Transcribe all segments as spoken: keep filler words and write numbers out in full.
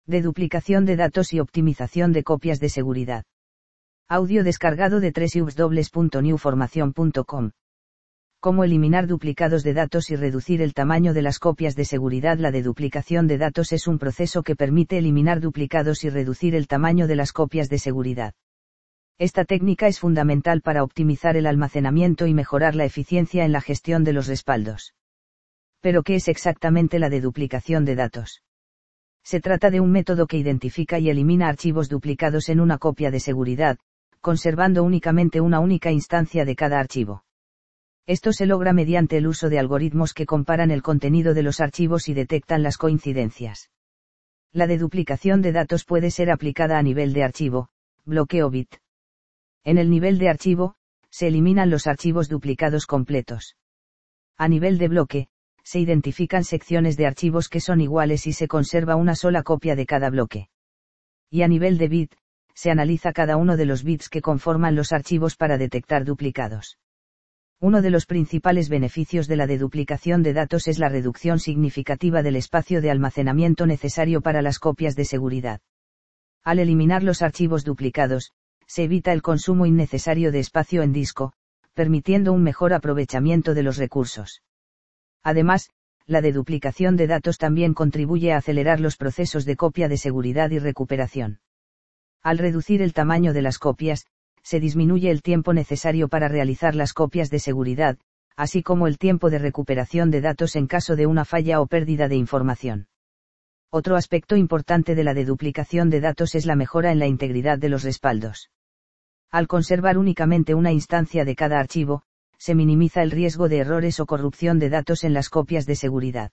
Deduplicación de datos y optimización de copias de seguridad. Audio descargado de doble u doble u doble u punto new formación punto com. Cómo eliminar duplicados de datos y reducir el tamaño de las copias de seguridad. La deduplicación de datos es un proceso que permite eliminar duplicados y reducir el tamaño de las copias de seguridad. Esta técnica es fundamental para optimizar el almacenamiento y mejorar la eficiencia en la gestión de los respaldos. ¿Pero qué es exactamente la deduplicación de datos? Se trata de un método que identifica y elimina archivos duplicados en una copia de seguridad, conservando únicamente una única instancia de cada archivo. Esto se logra mediante el uso de algoritmos que comparan el contenido de los archivos y detectan las coincidencias. La deduplicación de datos puede ser aplicada a nivel de archivo, bloque o bit. En el nivel de archivo, se eliminan los archivos duplicados completos. A nivel de bloque, se identifican secciones de archivos que son iguales y se conserva una sola copia de cada bloque. Y a nivel de bit, se analiza cada uno de los bits que conforman los archivos para detectar duplicados. Uno de los principales beneficios de la deduplicación de datos es la reducción significativa del espacio de almacenamiento necesario para las copias de seguridad. Al eliminar los archivos duplicados, se evita el consumo innecesario de espacio en disco, permitiendo un mejor aprovechamiento de los recursos. Además, la deduplicación de datos también contribuye a acelerar los procesos de copia de seguridad y recuperación. Al reducir el tamaño de las copias, se disminuye el tiempo necesario para realizar las copias de seguridad, así como el tiempo de recuperación de datos en caso de una falla o pérdida de información. Otro aspecto importante de la deduplicación de datos es la mejora en la integridad de los respaldos. Al conservar únicamente una instancia de cada archivo, se minimiza el riesgo de errores o corrupción de datos en las copias de seguridad.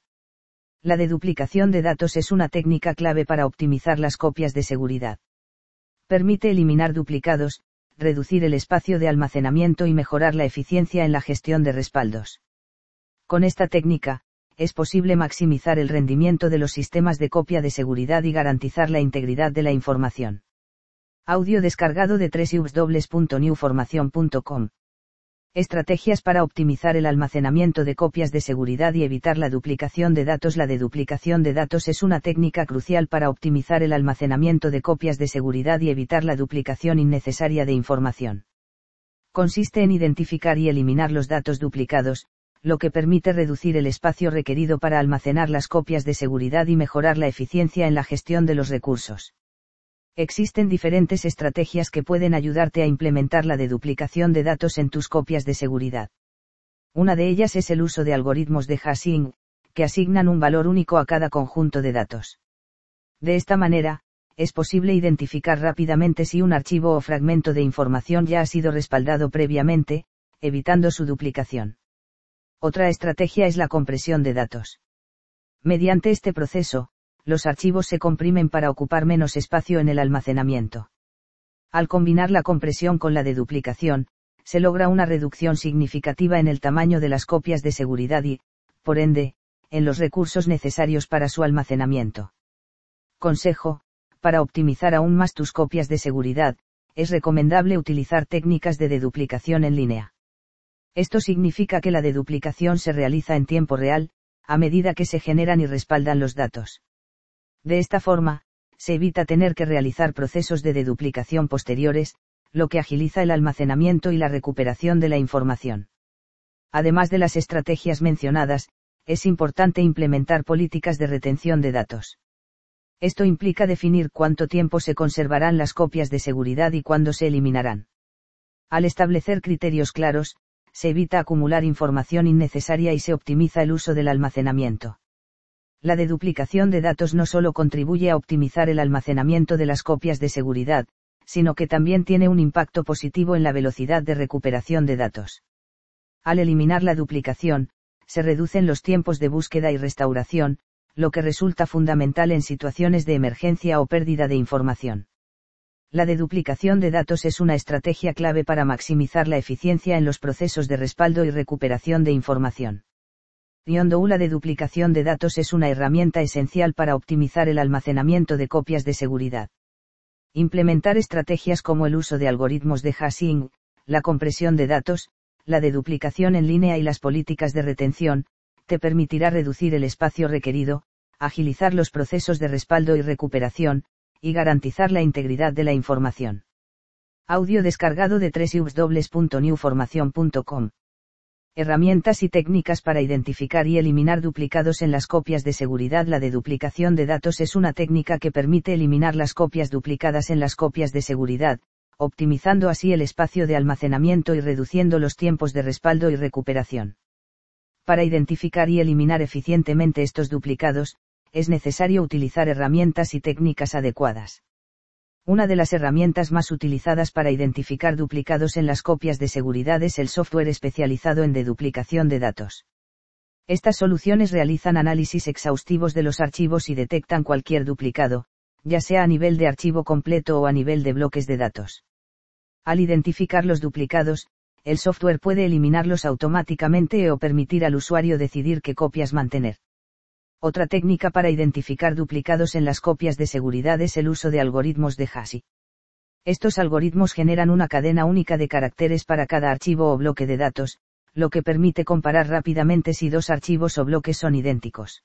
La deduplicación de datos es una técnica clave para optimizar las copias de seguridad. Permite eliminar duplicados, reducir el espacio de almacenamiento y mejorar la eficiencia en la gestión de respaldos. Con esta técnica, es posible maximizar el rendimiento de los sistemas de copia de seguridad y garantizar la integridad de la información. Audio descargado de doble u doble u doble u punto new formación punto com. Estrategias para optimizar el almacenamiento de copias de seguridad y evitar la duplicación de datos. La deduplicación de datos es una técnica crucial para optimizar el almacenamiento de copias de seguridad y evitar la duplicación innecesaria de información. Consiste en identificar y eliminar los datos duplicados, lo que permite reducir el espacio requerido para almacenar las copias de seguridad y mejorar la eficiencia en la gestión de los recursos. Existen diferentes estrategias que pueden ayudarte a implementar la deduplicación de datos en tus copias de seguridad. Una de ellas es el uso de algoritmos de hashing, que asignan un valor único a cada conjunto de datos. De esta manera, es posible identificar rápidamente si un archivo o fragmento de información ya ha sido respaldado previamente, evitando su duplicación. Otra estrategia es la compresión de datos. Mediante este proceso, los archivos se comprimen para ocupar menos espacio en el almacenamiento. Al combinar la compresión con la deduplicación, se logra una reducción significativa en el tamaño de las copias de seguridad y, por ende, en los recursos necesarios para su almacenamiento. Consejo: para optimizar aún más tus copias de seguridad, es recomendable utilizar técnicas de deduplicación en línea. Esto significa que la deduplicación se realiza en tiempo real, a medida que se generan y respaldan los datos. De esta forma, se evita tener que realizar procesos de deduplicación posteriores, lo que agiliza el almacenamiento y la recuperación de la información. Además de las estrategias mencionadas, es importante implementar políticas de retención de datos. Esto implica definir cuánto tiempo se conservarán las copias de seguridad y cuándo se eliminarán. Al establecer criterios claros, se evita acumular información innecesaria y se optimiza el uso del almacenamiento. La deduplicación de datos no solo contribuye a optimizar el almacenamiento de las copias de seguridad, sino que también tiene un impacto positivo en la velocidad de recuperación de datos. Al eliminar la duplicación, se reducen los tiempos de búsqueda y restauración, lo que resulta fundamental en situaciones de emergencia o pérdida de información. La deduplicación de datos es una estrategia clave para maximizar la eficiencia en los procesos de respaldo y recuperación de información. La deduplicación de datos es una herramienta esencial para optimizar el almacenamiento de copias de seguridad. Implementar estrategias como el uso de algoritmos de hashing, la compresión de datos, la deduplicación en línea y las políticas de retención, te permitirá reducir el espacio requerido, agilizar los procesos de respaldo y recuperación, y garantizar la integridad de la información. Audio descargado de doble u doble u doble u punto new formación punto com. Herramientas y técnicas para identificar y eliminar duplicados en las copias de seguridad. La deduplicación de datos es una técnica que permite eliminar las copias duplicadas en las copias de seguridad, optimizando así el espacio de almacenamiento y reduciendo los tiempos de respaldo y recuperación. Para identificar y eliminar eficientemente estos duplicados, es necesario utilizar herramientas y técnicas adecuadas. Una de las herramientas más utilizadas para identificar duplicados en las copias de seguridad es el software especializado en deduplicación de datos. Estas soluciones realizan análisis exhaustivos de los archivos y detectan cualquier duplicado, ya sea a nivel de archivo completo o a nivel de bloques de datos. Al identificar los duplicados, el software puede eliminarlos automáticamente o permitir al usuario decidir qué copias mantener. Otra técnica para identificar duplicados en las copias de seguridad es el uso de algoritmos de hash. Estos algoritmos generan una cadena única de caracteres para cada archivo o bloque de datos, lo que permite comparar rápidamente si dos archivos o bloques son idénticos.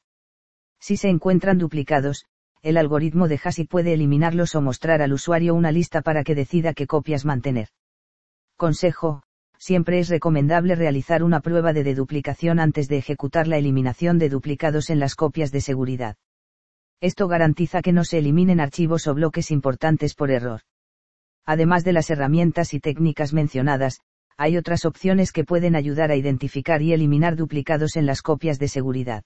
Si se encuentran duplicados, el algoritmo de hash puede eliminarlos o mostrar al usuario una lista para que decida qué copias mantener. Consejo: siempre es recomendable realizar una prueba de deduplicación antes de ejecutar la eliminación de duplicados en las copias de seguridad. Esto garantiza que no se eliminen archivos o bloques importantes por error. Además de las herramientas y técnicas mencionadas, hay otras opciones que pueden ayudar a identificar y eliminar duplicados en las copias de seguridad.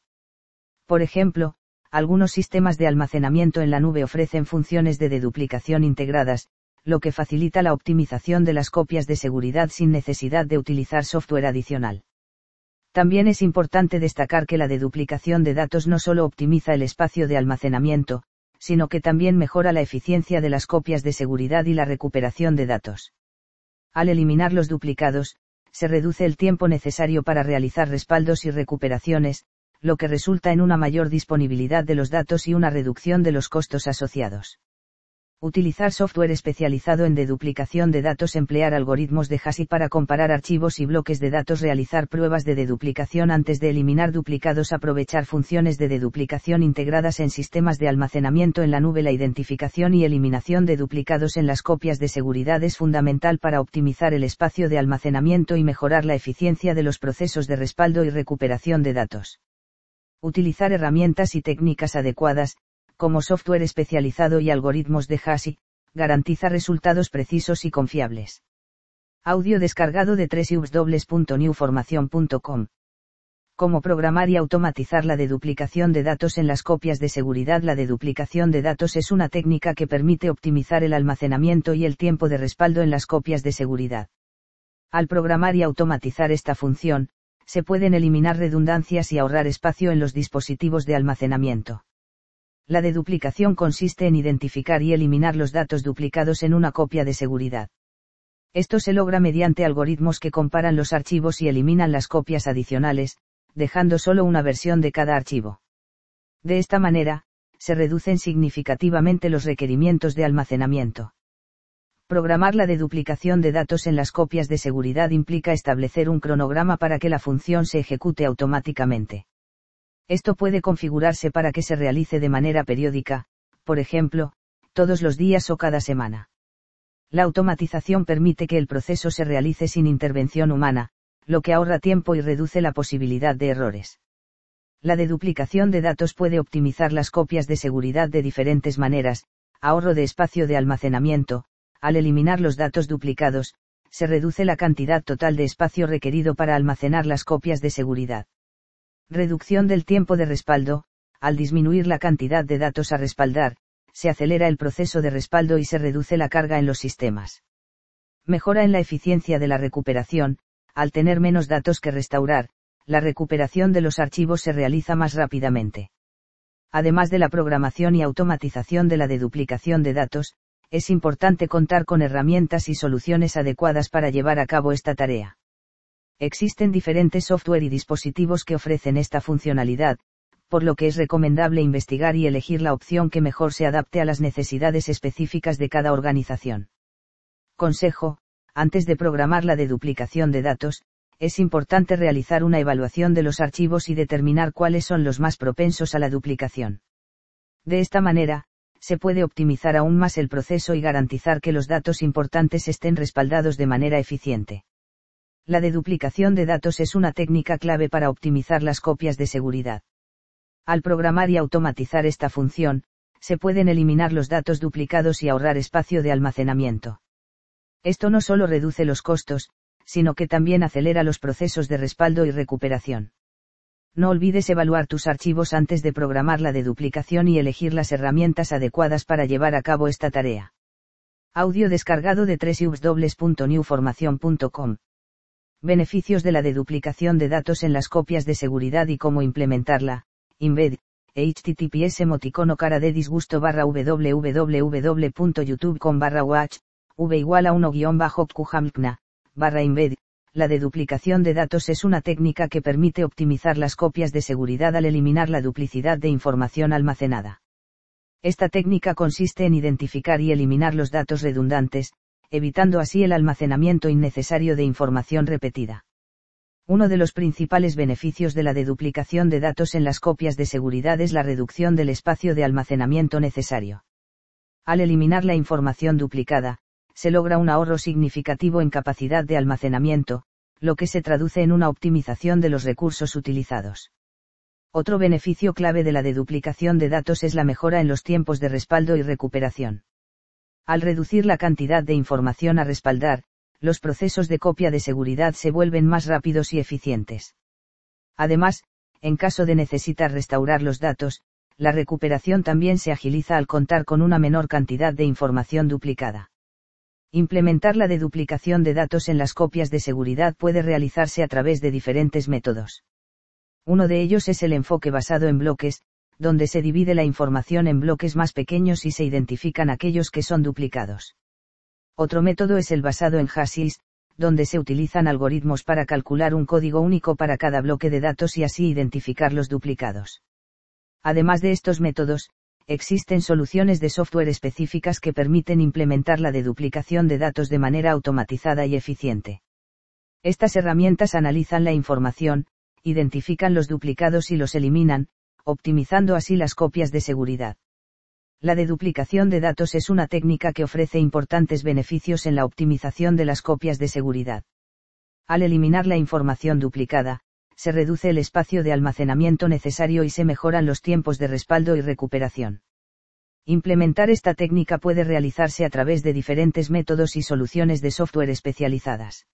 Por ejemplo, algunos sistemas de almacenamiento en la nube ofrecen funciones de deduplicación integradas, lo que facilita la optimización de las copias de seguridad sin necesidad de utilizar software adicional. También es importante destacar que la deduplicación de datos no solo optimiza el espacio de almacenamiento, sino que también mejora la eficiencia de las copias de seguridad y la recuperación de datos. Al eliminar los duplicados, se reduce el tiempo necesario para realizar respaldos y recuperaciones, lo que resulta en una mayor disponibilidad de los datos y una reducción de los costos asociados. Utilizar software especializado en deduplicación de datos, emplear algoritmos de hash para comparar archivos y bloques de datos, realizar pruebas de deduplicación antes de eliminar duplicados, aprovechar funciones de deduplicación integradas en sistemas de almacenamiento en la nube. La identificación y eliminación de duplicados en las copias de seguridad es fundamental para optimizar el espacio de almacenamiento y mejorar la eficiencia de los procesos de respaldo y recuperación de datos. Utilizar herramientas y técnicas adecuadas, como software especializado y algoritmos de hash, garantiza resultados precisos y confiables. Audio descargado de doble u doble u doble u punto new formación punto com. Cómo programar y automatizar la deduplicación de datos en las copias de seguridad. La deduplicación de datos es una técnica que permite optimizar el almacenamiento y el tiempo de respaldo en las copias de seguridad. Al programar y automatizar esta función, se pueden eliminar redundancias y ahorrar espacio en los dispositivos de almacenamiento. La deduplicación consiste en identificar y eliminar los datos duplicados en una copia de seguridad. Esto se logra mediante algoritmos que comparan los archivos y eliminan las copias adicionales, dejando solo una versión de cada archivo. De esta manera, se reducen significativamente los requerimientos de almacenamiento. Programar la deduplicación de datos en las copias de seguridad implica establecer un cronograma para que la función se ejecute automáticamente. Esto puede configurarse para que se realice de manera periódica, por ejemplo, todos los días o cada semana. La automatización permite que el proceso se realice sin intervención humana, lo que ahorra tiempo y reduce la posibilidad de errores. La deduplicación de datos puede optimizar las copias de seguridad de diferentes maneras: ahorro de espacio de almacenamiento. Al eliminar los datos duplicados, se reduce la cantidad total de espacio requerido para almacenar las copias de seguridad. Reducción del tiempo de respaldo: al disminuir la cantidad de datos a respaldar, se acelera el proceso de respaldo y se reduce la carga en los sistemas. Mejora en la eficiencia de la recuperación: al tener menos datos que restaurar, la recuperación de los archivos se realiza más rápidamente. Además de la programación y automatización de la deduplicación de datos, es importante contar con herramientas y soluciones adecuadas para llevar a cabo esta tarea. Existen diferentes software y dispositivos que ofrecen esta funcionalidad, por lo que es recomendable investigar y elegir la opción que mejor se adapte a las necesidades específicas de cada organización. Consejo: antes de programar la deduplicación de datos, es importante realizar una evaluación de los archivos y determinar cuáles son los más propensos a la duplicación. De esta manera, se puede optimizar aún más el proceso y garantizar que los datos importantes estén respaldados de manera eficiente. La deduplicación de datos es una técnica clave para optimizar las copias de seguridad. Al programar y automatizar esta función, se pueden eliminar los datos duplicados y ahorrar espacio de almacenamiento. Esto no solo reduce los costos, sino que también acelera los procesos de respaldo y recuperación. No olvides evaluar tus archivos antes de programar la deduplicación y elegir las herramientas adecuadas para llevar a cabo esta tarea. Audio descargado de doble u doble u doble u punto new formación punto com. Beneficios de la deduplicación de datos en las copias de seguridad y cómo implementarla. Embed, https emoticono cara de disgusto barra www punto youtube punto com barra watch, v igual a uno guión bajo qhamkna, barra embed. La deduplicación de datos es una técnica que permite optimizar las copias de seguridad al eliminar la duplicidad de información almacenada. Esta técnica consiste en identificar y eliminar los datos redundantes, evitando así el almacenamiento innecesario de información repetida. Uno de los principales beneficios de la deduplicación de datos en las copias de seguridad es la reducción del espacio de almacenamiento necesario. Al eliminar la información duplicada, se logra un ahorro significativo en capacidad de almacenamiento, lo que se traduce en una optimización de los recursos utilizados. Otro beneficio clave de la deduplicación de datos es la mejora en los tiempos de respaldo y recuperación. Al reducir la cantidad de información a respaldar, los procesos de copia de seguridad se vuelven más rápidos y eficientes. Además, en caso de necesitar restaurar los datos, la recuperación también se agiliza al contar con una menor cantidad de información duplicada. Implementar la deduplicación de datos en las copias de seguridad puede realizarse a través de diferentes métodos. Uno de ellos es el enfoque basado en bloques, donde se divide la información en bloques más pequeños y se identifican aquellos que son duplicados. Otro método es el basado en hashes, donde se utilizan algoritmos para calcular un código único para cada bloque de datos y así identificar los duplicados. Además de estos métodos, existen soluciones de software específicas que permiten implementar la deduplicación de datos de manera automatizada y eficiente. Estas herramientas analizan la información, identifican los duplicados y los eliminan, optimizando así las copias de seguridad. La deduplicación de datos es una técnica que ofrece importantes beneficios en la optimización de las copias de seguridad. Al eliminar la información duplicada, se reduce el espacio de almacenamiento necesario y se mejoran los tiempos de respaldo y recuperación. Implementar esta técnica puede realizarse a través de diferentes métodos y soluciones de software especializadas.